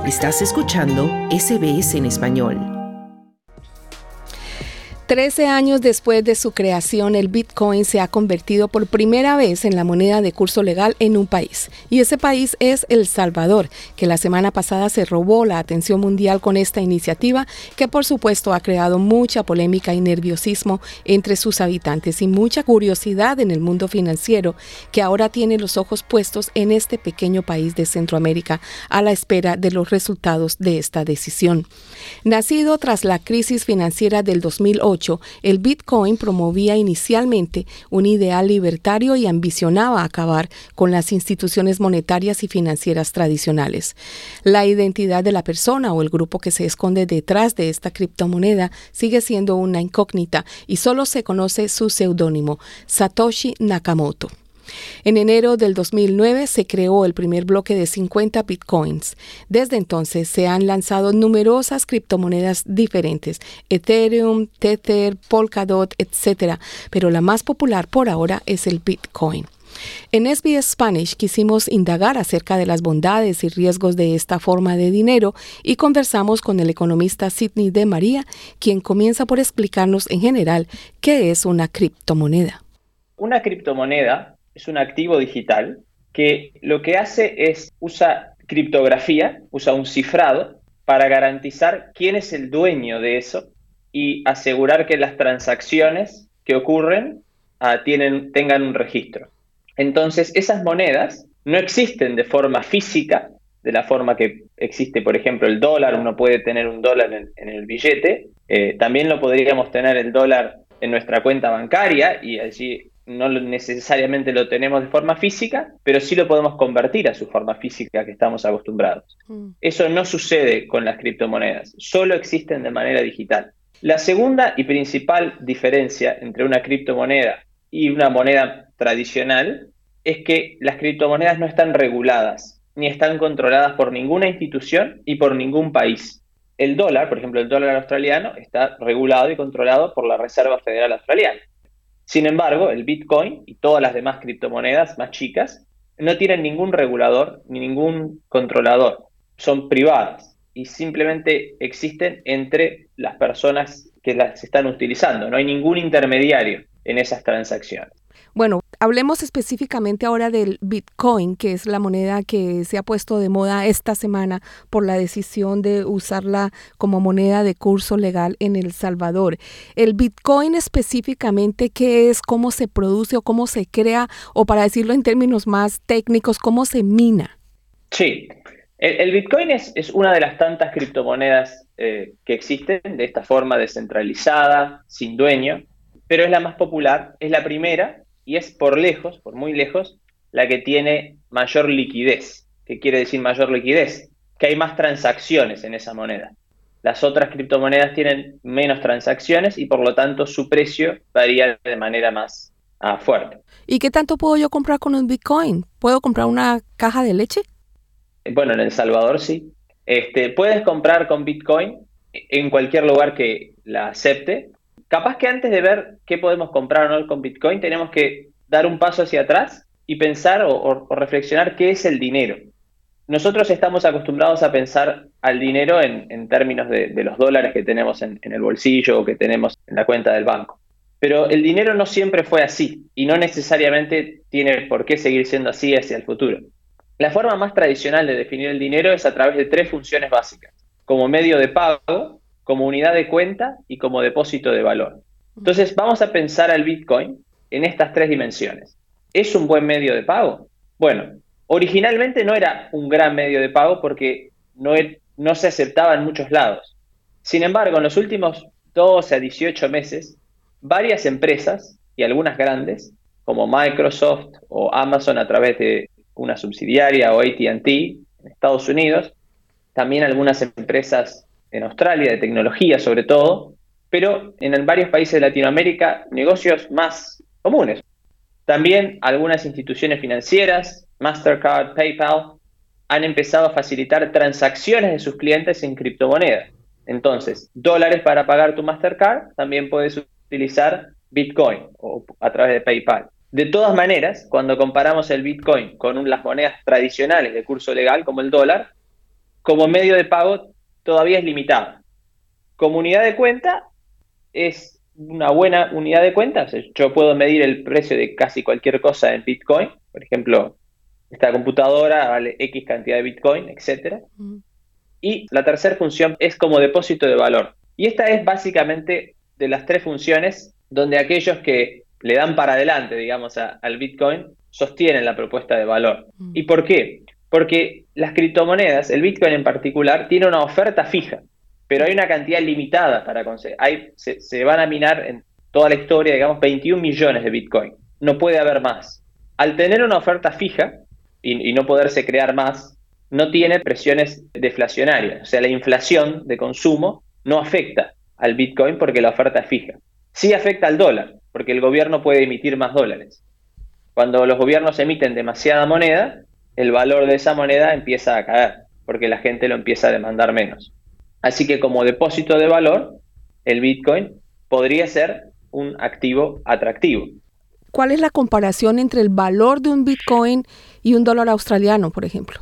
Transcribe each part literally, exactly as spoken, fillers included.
Estás escuchando S B S en español. Trece años después de su creación, el Bitcoin se ha convertido por primera vez en la moneda de curso legal en un país. Y ese país es El Salvador, que la semana pasada se robó la atención mundial con esta iniciativa, que por supuesto ha creado mucha polémica y nerviosismo entre sus habitantes y mucha curiosidad en el mundo financiero, que ahora tiene los ojos puestos en este pequeño país de Centroamérica a la espera de los resultados de esta decisión. Nacido tras la crisis financiera del dos mil ocho, el Bitcoin promovía inicialmente un ideal libertario y ambicionaba acabar con las instituciones monetarias y financieras tradicionales. La identidad de la persona o el grupo que se esconde detrás de esta criptomoneda sigue siendo una incógnita y solo se conoce su seudónimo, Satoshi Nakamoto. En enero del dos mil nueve se creó el primer bloque de cincuenta bitcoins. Desde entonces se han lanzado numerosas criptomonedas diferentes, Ethereum, Tether, Polkadot, etcétera, pero la más popular por ahora es el Bitcoin. En S B S Spanish quisimos indagar acerca de las bondades y riesgos de esta forma de dinero y conversamos con el economista Sidney de María, quien comienza por explicarnos en general qué es una criptomoneda. Una criptomoneda es un activo digital que lo que hace es usa criptografía, usa un cifrado para garantizar quién es el dueño de eso y asegurar que las transacciones que ocurren uh, tienen, tengan un registro. Entonces, esas monedas no existen de forma física, de la forma que existe, por ejemplo, el dólar. Uno puede tener un dólar en, en el billete. Eh, también lo podríamos tener el dólar en nuestra cuenta bancaria y allí no necesariamente lo tenemos de forma física, pero sí lo podemos convertir a su forma física que estamos acostumbrados. Mm. Eso no sucede con las criptomonedas, solo existen de manera digital. La segunda y principal diferencia entre una criptomoneda y una moneda tradicional es que las criptomonedas no están reguladas, ni están controladas por ninguna institución y por ningún país. El dólar, por ejemplo, el dólar australiano, está regulado y controlado por la Reserva Federal Australiana. Sin embargo, el Bitcoin y todas las demás criptomonedas más chicas no tienen ningún regulador ni ningún controlador. Son privadas y simplemente existen entre las personas que las están utilizando. No hay ningún intermediario en esas transacciones. Bueno, hablemos específicamente ahora del Bitcoin, que es la moneda que se ha puesto de moda esta semana por la decisión de usarla como moneda de curso legal en El Salvador. El Bitcoin específicamente, ¿qué es? ¿Cómo se produce o cómo se crea? O para decirlo en términos más técnicos, ¿cómo se mina? Sí, el, el Bitcoin es, es una de las tantas criptomonedas eh, que existen de esta forma descentralizada, sin dueño, pero es la más popular, es la primera. Y es por lejos, por muy lejos, la que tiene mayor liquidez. ¿Qué quiere decir mayor liquidez? Que hay más transacciones en esa moneda. Las otras criptomonedas tienen menos transacciones y por lo tanto su precio varía de manera más uh, fuerte. ¿Y qué tanto puedo yo comprar con un Bitcoin? ¿Puedo comprar una caja de leche? Bueno, en El Salvador sí. Este, puedes comprar con Bitcoin en cualquier lugar que la acepte. Capaz que antes de ver qué podemos comprar o no con Bitcoin, tenemos que dar un paso hacia atrás y pensar o, o, o reflexionar qué es el dinero. Nosotros estamos acostumbrados a pensar al dinero en, en términos de, de los dólares que tenemos en, en el bolsillo o que tenemos en la cuenta del banco. Pero el dinero no siempre fue así y no necesariamente tiene por qué seguir siendo así hacia el futuro. La forma más tradicional de definir el dinero es a través de tres funciones básicas: como medio de pago, como unidad de cuenta y como depósito de valor. Entonces vamos a pensar al Bitcoin en estas tres dimensiones. ¿Es un buen medio de pago? Bueno, originalmente no era un gran medio de pago porque no, er, no se aceptaba en muchos lados. Sin embargo, en los últimos doce a dieciocho meses, varias empresas, y algunas grandes, como Microsoft o Amazon a través de una subsidiaria o A T and T en Estados Unidos, también algunas empresas en Australia, de tecnología sobre todo, pero en varios países de Latinoamérica, negocios más comunes. También algunas instituciones financieras, Mastercard, PayPal, han empezado a facilitar transacciones de sus clientes en criptomonedas. Entonces, dólares para pagar tu Mastercard, también puedes utilizar Bitcoin o a través de PayPal. De todas maneras, cuando comparamos el Bitcoin con las monedas tradicionales de curso legal, como el dólar, como medio de pago todavía es limitado. Como unidad de cuenta es una buena unidad de cuenta. O sea, yo puedo medir el precio de casi cualquier cosa en Bitcoin. Por ejemplo, esta computadora vale X cantidad de Bitcoin, etcétera. Mm. Y la tercera función es como depósito de valor. Y esta es básicamente de las tres funciones donde aquellos que le dan para adelante, digamos, a, al Bitcoin, sostienen la propuesta de valor. Mm. ¿Y por qué? Porque las criptomonedas, el Bitcoin en particular, tiene una oferta fija, pero hay una cantidad limitada para conseguir. Hay, se, se van a minar en toda la historia, digamos, veintiún millones de Bitcoin. No puede haber más. Al tener una oferta fija y, y no poderse crear más, no tiene presiones deflacionarias. O sea, la inflación de consumo no afecta al Bitcoin porque la oferta es fija. Sí afecta al dólar, porque el gobierno puede emitir más dólares. Cuando los gobiernos emiten demasiada moneda, el valor de esa moneda empieza a caer, porque la gente lo empieza a demandar menos. Así que como depósito de valor, el Bitcoin podría ser un activo atractivo. ¿Cuál es la comparación entre el valor de un Bitcoin y un dólar australiano, por ejemplo?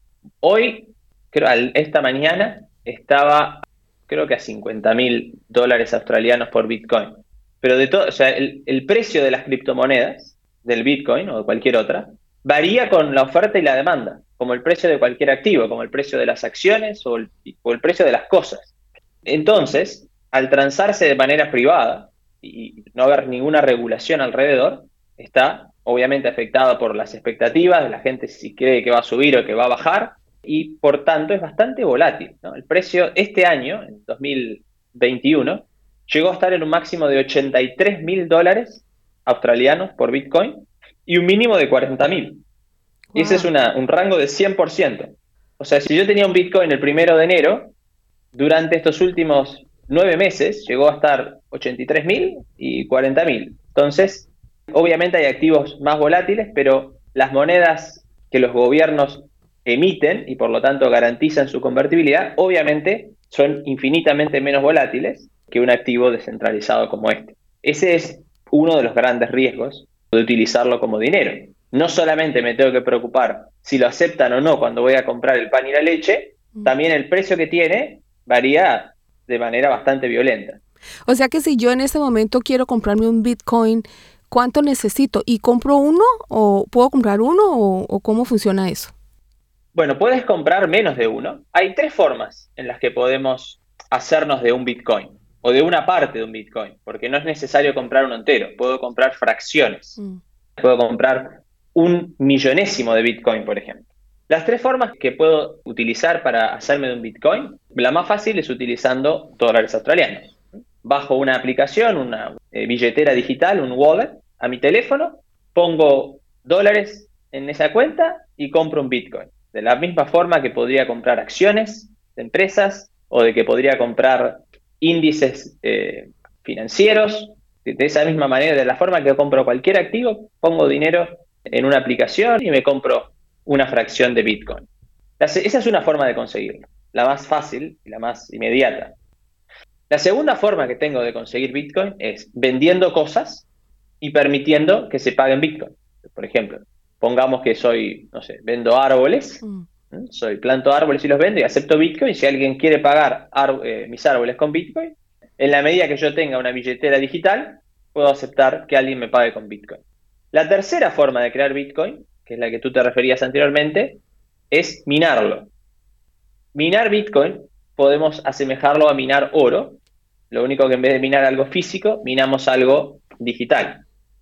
Hoy, creo, esta mañana, estaba creo que a cincuenta mil dólares australianos por Bitcoin. Pero de todo, o sea, el, el precio de las criptomonedas, del Bitcoin o de cualquier otra, varía con la oferta y la demanda, como el precio de cualquier activo, como el precio de las acciones o el, o el precio de las cosas. Entonces, al transarse de manera privada y no haber ninguna regulación alrededor, está obviamente afectado por las expectativas de la gente, si cree que va a subir o que va a bajar, y por tanto es bastante volátil, ¿no? El precio este año, en dos mil veintiuno, llegó a estar en un máximo de ochenta y tres mil dólares australianos por Bitcoin y un mínimo de cuarenta mil. Wow. Y ese es una, un rango de cien por ciento. O sea, si yo tenía un Bitcoin el primero de enero, durante estos últimos nueve meses llegó a estar ochenta y tres mil y cuarenta mil. Entonces, obviamente hay activos más volátiles, pero las monedas que los gobiernos emiten y por lo tanto garantizan su convertibilidad, obviamente son infinitamente menos volátiles que un activo descentralizado como este. Ese es uno de los grandes riesgos de utilizarlo como dinero. No solamente me tengo que preocupar si lo aceptan o no cuando voy a comprar el pan y la leche, también el precio que tiene varía de manera bastante violenta. O sea que si yo en este momento quiero comprarme un Bitcoin, ¿cuánto necesito? ¿Y compro uno o puedo comprar uno o, o cómo funciona eso? Bueno, puedes comprar menos de uno. Hay tres formas en las que podemos hacernos de un Bitcoin o de una parte de un Bitcoin, porque no es necesario comprar uno entero. Puedo comprar fracciones. Mm. Puedo comprar un millonésimo de Bitcoin, por ejemplo. Las tres formas que puedo utilizar para hacerme de un Bitcoin, la más fácil es utilizando dólares australianos. Bajo una aplicación, una eh, billetera digital, un wallet, a mi teléfono, pongo dólares en esa cuenta y compro un Bitcoin. De la misma forma que podría comprar acciones de empresas o de que podría comprar índices eh, financieros. De, de esa misma manera, de la forma que compro cualquier activo, pongo dinero en una aplicación y me compro una fracción de Bitcoin. Esa es una forma de conseguirlo, la más fácil y la más inmediata. La segunda forma que tengo de conseguir Bitcoin es vendiendo cosas y permitiendo que se paguen Bitcoin. Por ejemplo, pongamos que soy, no sé, vendo árboles, mm. ¿eh? soy planto árboles y los vendo y acepto Bitcoin. Si alguien quiere pagar ar- eh, mis árboles con Bitcoin, en la medida que yo tenga una billetera digital, puedo aceptar que alguien me pague con Bitcoin. La tercera forma de crear Bitcoin, que es la que tú te referías anteriormente, es minarlo. Minar Bitcoin podemos asemejarlo a minar oro. Lo único que en vez de minar algo físico, minamos algo digital.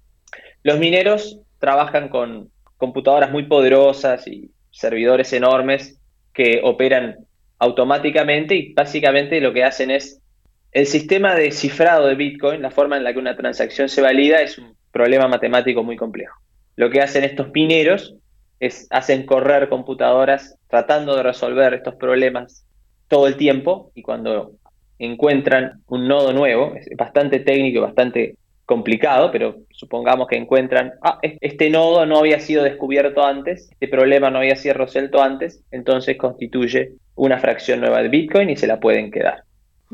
Los mineros trabajan con computadoras muy poderosas y servidores enormes que operan automáticamente y básicamente lo que hacen es el sistema de cifrado de Bitcoin, la forma en la que una transacción se valida es un problema matemático muy complejo. Lo que hacen estos mineros es hacen correr computadoras tratando de resolver estos problemas todo el tiempo y cuando encuentran un nodo nuevo, es bastante técnico y bastante complicado, pero supongamos que encuentran, ah, este nodo no había sido descubierto antes, este problema no había sido resuelto antes, entonces constituye una fracción nueva de Bitcoin y se la pueden quedar.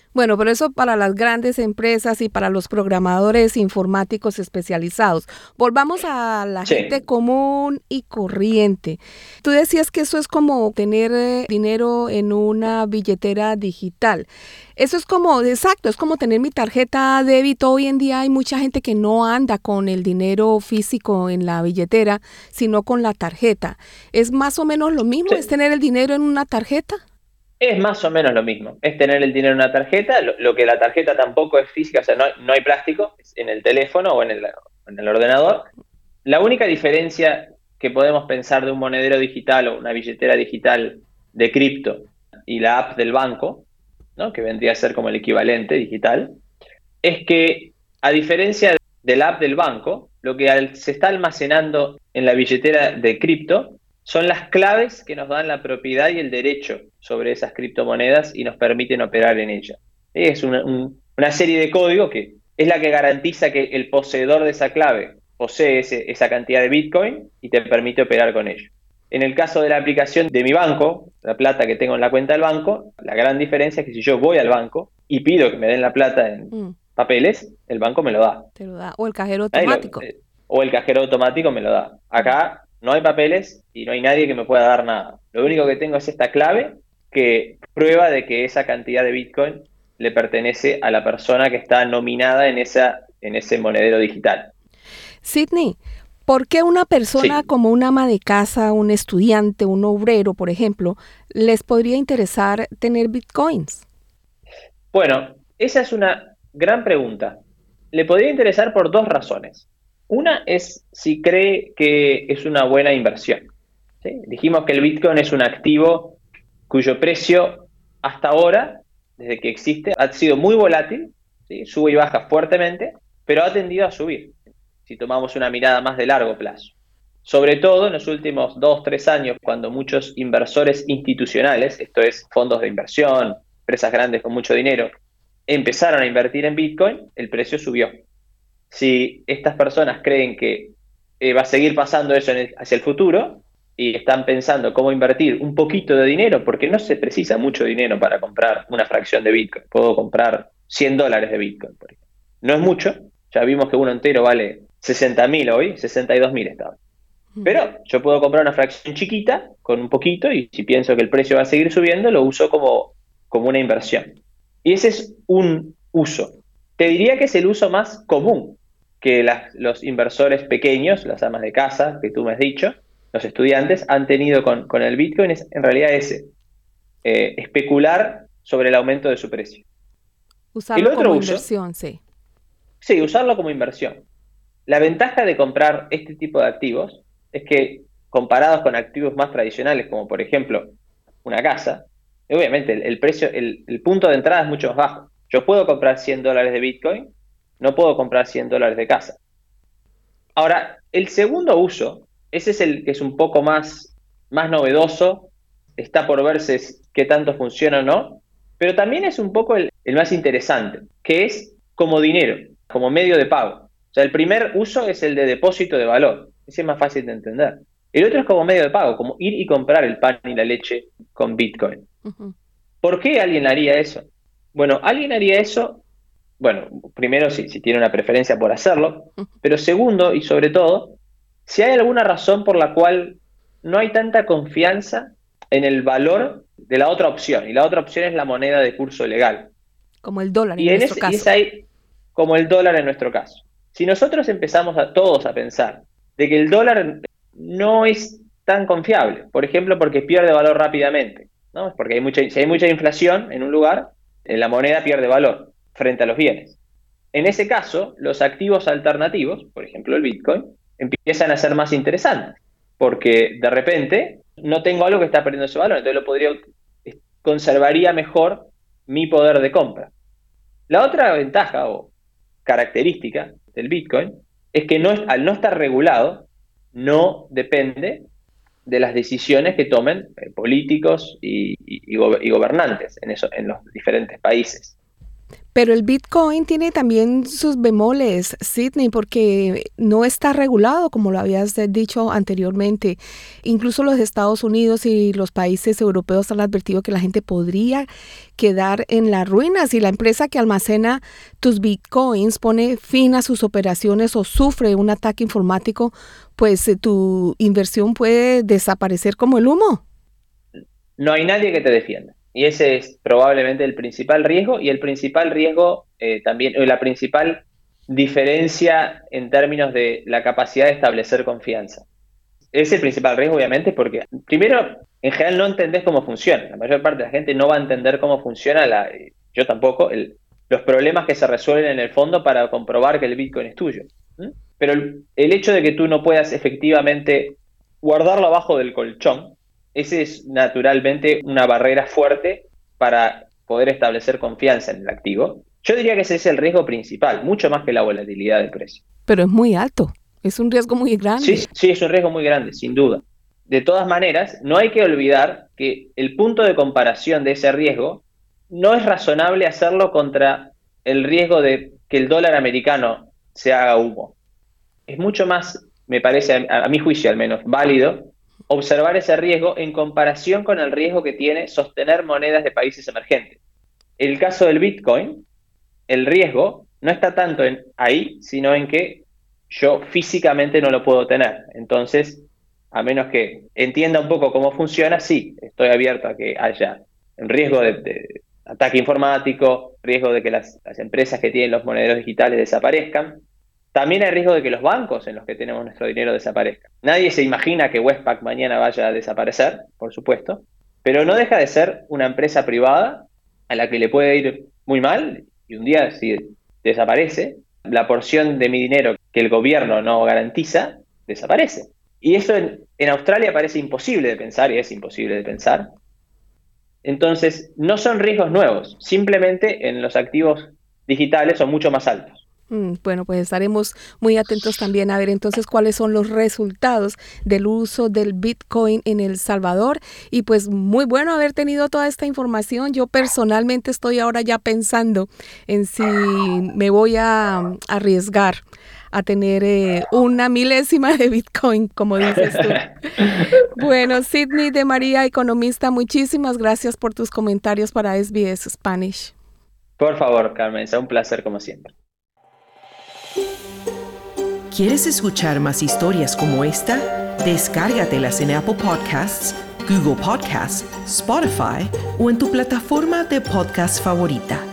Bueno, pero eso para las grandes empresas y para los programadores informáticos especializados. Volvamos a la Sí, gente común y corriente. Tú decías que eso es como tener eh, dinero en una billetera digital. Eso es como, exacto, es como tener mi tarjeta débito. Hoy en día hay mucha gente que no anda con el dinero físico en la billetera, sino con la tarjeta. ¿Es más o menos lo mismo? ¿Es sí. tener el dinero en una tarjeta? Es más o menos lo mismo. Es tener el dinero en una tarjeta, lo, lo que la tarjeta tampoco es física, o sea, no hay, no hay plástico, es en el teléfono o en el, en el ordenador. La única diferencia que podemos pensar de un monedero digital o una billetera digital de cripto y la app del banco, ¿no? Que vendría a ser como el equivalente digital, es que a diferencia de la app del banco, lo que al- se está almacenando en la billetera de cripto son las claves que nos dan la propiedad y el derecho sobre esas criptomonedas y nos permiten operar en ellas. Es una, un- una serie de código que es la que garantiza que el poseedor de esa clave posee ese- esa cantidad de Bitcoin y te permite operar con ello. En el caso de la aplicación de mi banco, la plata que tengo en la cuenta del banco, la gran diferencia es que si yo voy al banco y pido que me den la plata en Mm, papeles, el banco me lo da. te lo da. O el cajero Nadie lo- automático. eh, o el cajero automático me lo da. Mm. Acá no hay papeles y no hay nadie que me pueda dar nada. Lo único que tengo es esta clave que prueba de que esa cantidad de Bitcoin le pertenece a la persona que está nominada en esa, en ese monedero digital. Sidney, ¿por qué una persona Sí. como un ama de casa, un estudiante, un obrero, por ejemplo, les podría interesar tener bitcoins? Bueno, esa es una gran pregunta. Le podría interesar por dos razones. Una es si cree que es una buena inversión. ¿Sí? Dijimos que el Bitcoin es un activo cuyo precio hasta ahora, desde que existe, ha sido muy volátil, ¿sí? Sube y baja fuertemente, pero ha tendido a subir, si tomamos una mirada más de largo plazo. Sobre todo en los últimos dos, tres años, cuando muchos inversores institucionales, esto es fondos de inversión, empresas grandes con mucho dinero, empezaron a invertir en Bitcoin, el precio subió. Si estas personas creen que eh, va a seguir pasando eso en el- hacia el futuro y están pensando cómo invertir un poquito de dinero, porque no se precisa mucho dinero para comprar una fracción de Bitcoin. Puedo comprar cien dólares de Bitcoin, por ejemplo. No es mucho, ya vimos que uno entero vale sesenta mil hoy, sesenta y dos mil estaba. Mm. Pero yo puedo comprar una fracción chiquita con un poquito y si pienso que el precio va a seguir subiendo, lo uso como, como una inversión. Y ese es un uso. Te diría que es el uso más común que las- los inversores pequeños, las amas de casa, que tú me has dicho, los estudiantes, han tenido con, con el Bitcoin, es en realidad ese, eh, especular sobre el aumento de su precio. El Usarlo otro como uso, inversión, sí. sí, usarlo como inversión. La ventaja de comprar este tipo de activos es que, comparados con activos más tradicionales, como por ejemplo una casa, obviamente el, el precio, el, el punto de entrada es mucho más bajo. Yo puedo comprar cien dólares de Bitcoin, no puedo comprar cien dólares de casa. Ahora, el segundo uso, ese es el que es un poco más, más novedoso, está por verse s- qué tanto funciona o no, pero también es un poco el, el más interesante, que es como dinero, como medio de pago. O sea, el primer uso es el de depósito de valor, ese es más fácil de entender. El otro es como medio de pago, como ir y comprar el pan y la leche con Bitcoin. Ujú. ¿Por qué alguien haría eso? Bueno, alguien haría eso, bueno, primero si, si tiene una preferencia por hacerlo, pero segundo y sobre todo, si hay alguna razón por la cual no hay tanta confianza en el valor de la otra opción, y la otra opción es la moneda de curso legal. Como el dólar Y, en en nuestro ese, y es caso. ahí como el dólar en nuestro caso. Si nosotros empezamos a todos a pensar de que el dólar no es tan confiable, por ejemplo, porque pierde valor rápidamente, ¿no? Porque hay mucha, si hay mucha inflación en un lugar, eh, la moneda pierde valor frente a los bienes. En ese caso, los activos alternativos, por ejemplo el Bitcoin, empiezan a ser más interesantes, porque de repente no tengo algo que está perdiendo ese valor, entonces lo podría, conservaría mejor mi poder de compra. La otra ventaja o característica del Bitcoin es que no, al no estar regulado, no depende de las decisiones que tomen eh, políticos y, y- y go- y gobernantes en, eso, en los diferentes países. Pero el Bitcoin tiene también sus bemoles, Sidney, porque no está regulado, como lo habías dicho anteriormente. Incluso los Estados Unidos y los países europeos han advertido que la gente podría quedar en la ruina si la empresa que almacena tus Bitcoins pone fin a sus operaciones o sufre un ataque informático, pues tu inversión puede desaparecer como el humo. No hay nadie que te defienda. Y ese es probablemente el principal riesgo y el principal riesgo eh, también, la principal diferencia en términos de la capacidad de establecer confianza. Es el principal riesgo, obviamente, porque primero, en general no entendés cómo funciona. La mayor parte de la gente no va a entender cómo funciona, la, yo tampoco, el, los problemas que se resuelven en el fondo para comprobar que el Bitcoin es tuyo. ¿Mm? Pero el, el hecho de que tú no puedas efectivamente guardarlo abajo del colchón, ese es naturalmente una barrera fuerte para poder establecer confianza en el activo. Yo diría que ese es el riesgo principal, mucho más que la volatilidad del precio. Pero es muy alto, es un riesgo muy grande. Sí, sí, es un riesgo muy grande, sin duda. De todas maneras, no hay que olvidar que el punto de comparación de ese riesgo no es razonable hacerlo contra el riesgo de que el dólar americano se haga humo. Es mucho más, me parece, a, a mi juicio al menos, válido observar ese riesgo en comparación con el riesgo que tiene sostener monedas de países emergentes. El caso del Bitcoin, el riesgo no está tanto en ahí, sino en que yo físicamente no lo puedo tener. Entonces, a menos que entienda un poco cómo funciona, sí, estoy abierto a que haya un riesgo de, de ataque informático, riesgo de que las, las empresas que tienen los monederos digitales desaparezcan. También hay riesgo de que los bancos en los que tenemos nuestro dinero desaparezcan. Nadie se imagina que Westpac mañana vaya a desaparecer, por supuesto, pero no deja de ser una empresa privada a la que le puede ir muy mal y un día, si desaparece, la porción de mi dinero que el gobierno no garantiza, desaparece. Y eso en, en Australia parece imposible de pensar, y es imposible de pensar. Entonces, no son riesgos nuevos, simplemente en los activos digitales son mucho más altos. Bueno, pues estaremos muy atentos también a ver entonces cuáles son los resultados del uso del Bitcoin en El Salvador. Y pues muy bueno haber tenido toda esta información. Yo personalmente estoy ahora ya pensando en si me voy a arriesgar a tener eh, una milésima de Bitcoin, como dices tú. Bueno, Sidney de María, economista, muchísimas gracias por tus comentarios para S B S Spanish. Por favor, Carmen, es un placer como siempre. ¿Quieres escuchar más historias como esta? Descárgatelas en Apple Podcasts, Google Podcasts, Spotify o en tu plataforma de podcast favorita.